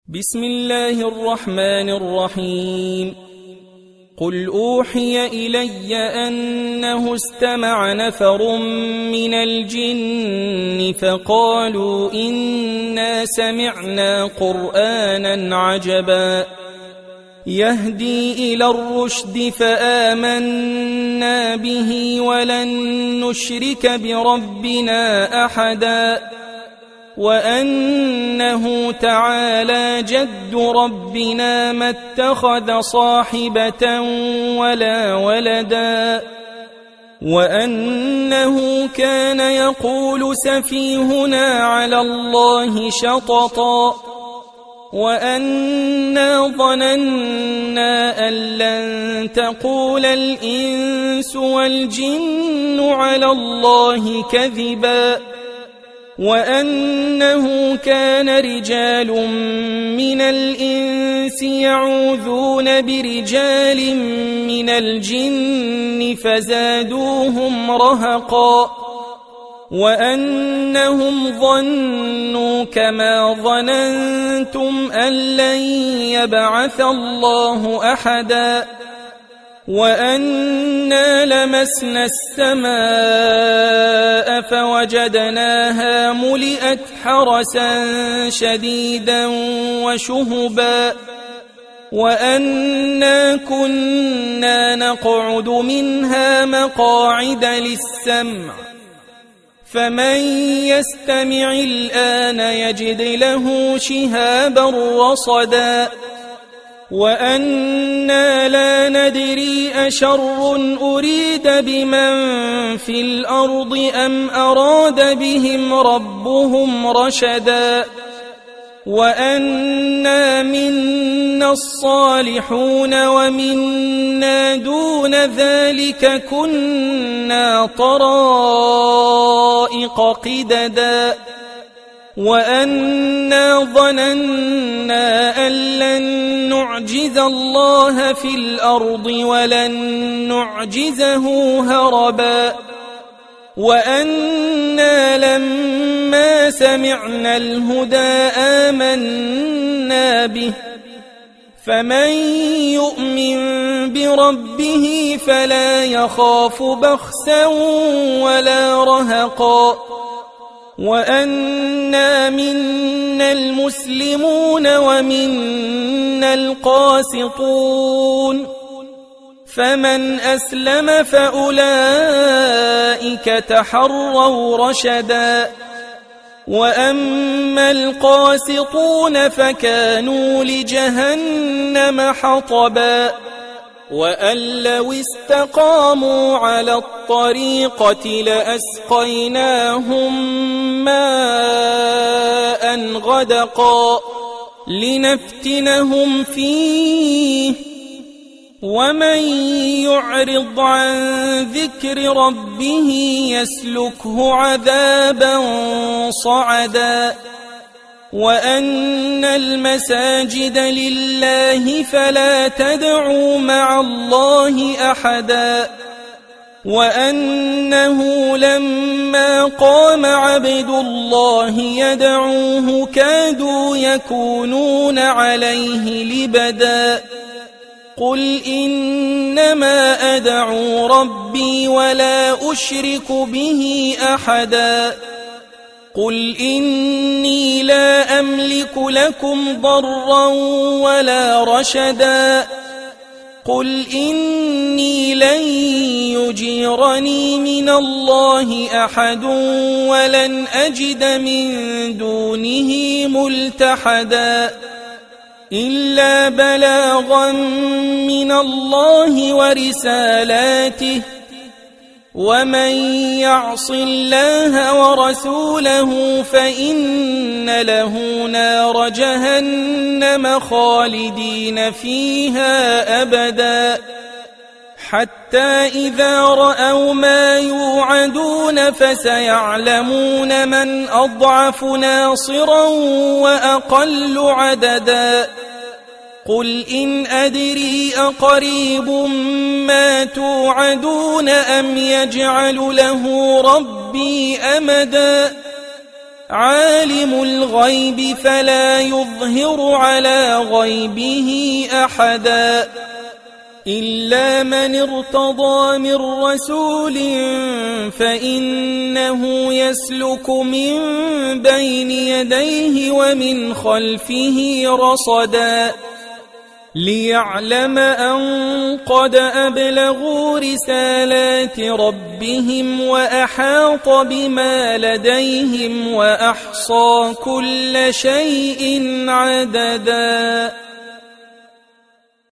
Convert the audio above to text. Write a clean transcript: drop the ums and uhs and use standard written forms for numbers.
بسم الله الرحمن الرحيم. قل أوحي إلي أنه استمع نفر من الجن فقالوا إنا سمعنا قرآنا عجبا يهدي إلى الرشد فآمنا به ولن نشرك بربنا أحدا وأنه تعالى جد ربنا ما اتخذ صاحبة ولا ولدا وأنه كان يقول سفيهنا على الله شططا وأنا ظننا أن لن تقول الإنس والجن على الله كذبا وأنه كان رجال من الإنس يعوذون برجال من الجن فزادوهم رهقا وأنهم ظنوا كما ظننتم أن لن يبعث الله أحدا وأنا لمسنا السماء فوجدناها ملئت حرسا شديدا وشهبا وأنا كنا نقعد منها مقاعد للسمع فمن يستمع الآن يجد له شهابا رصدا وأنا لا ندري أشر أريد بمن في الأرض أم أراد بهم ربهم رشدا وأنا منا الصالحون ومنا دون ذلك كنا طرائق قددا وأنا ظننا أن لن نعجز الله في الأرض ولن نعجزه هربا وأنا لما سمعنا الهدى آمنا به فمن يؤمن بربه فلا يخاف بخسا ولا رهقا وأنا منا المسلمون ومنا القاسطون فمن أسلم فأولئك تحروا رشدا وأما القاسطون فكانوا لجهنم حطبا وأن لو استقاموا على الطريقة لأسقيناهم ماء غدقا لنفتنهم فيه ومن يعرض عن ذكر ربه يسلكه عذابا صعدا وأن المساجد لله فلا تدعوا مع الله أحدا وأنه لما قام عبد الله يدعوه كادوا يكونون عليه لبدا قل إنما أدعو ربي ولا أشرك به أحدا قل إني لا أملك لكم ضرا ولا رشدا قل إني لن يجيرني من الله أحد ولن أجد من دونه ملتحدا إلا بلاغا من الله ورسالاته ومن يعص الله ورسوله فإن له نار جهنم خالدين فيها أبدا حتى إذا رأوا ما يوعدون فسيعلمون من أضعف ناصرا وأقل عددا قل إن أدري أقريب ما توعدون أم يجعل له ربي أمدا عالم الغيب فلا يظهر على غيبه أحدا إلا من ارتضى من رسول فإنه يسلك من بين يديه ومن خلفه رصدا ليعلم أن قد أبلغوا رسالات ربهم وأحاط بما لديهم وأحصى كل شيء عددا.